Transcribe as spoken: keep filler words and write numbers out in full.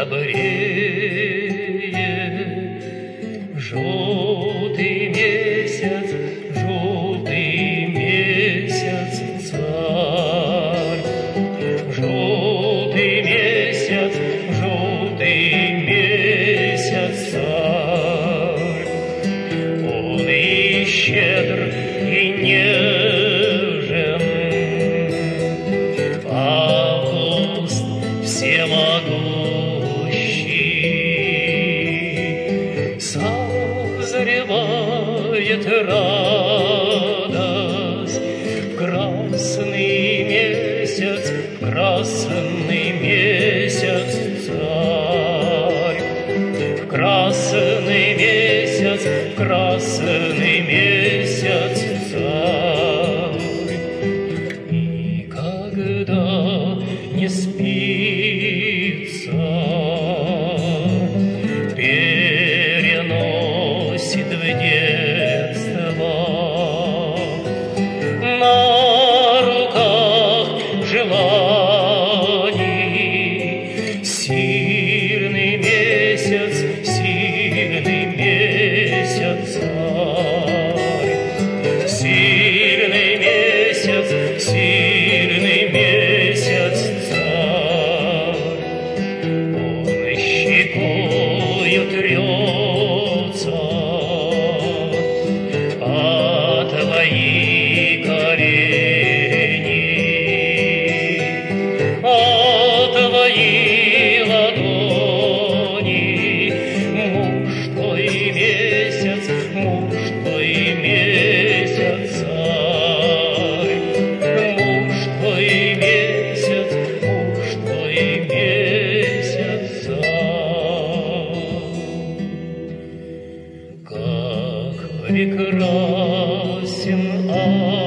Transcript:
добрее. Желтый месяц, желтый месяц, царь. Желтый месяц, желтый месяц, царь. Он и щедр, и нежен, Август всемогущий. Созревает радость в красный месяц, в красный месяц, царь. В красный месяц, в красный месяц, царь. И когда не спится, переносит в детство. На руках желаний сильный месяц, сильный месяц, царь. Сильный месяц, сильный месяц, царь. Он щекою трется о твои колени, о твои ладони. Муж твой месяц, муж твой месяц, царь. Муж твой месяц, муж твой месяц, царь. Как прекрасен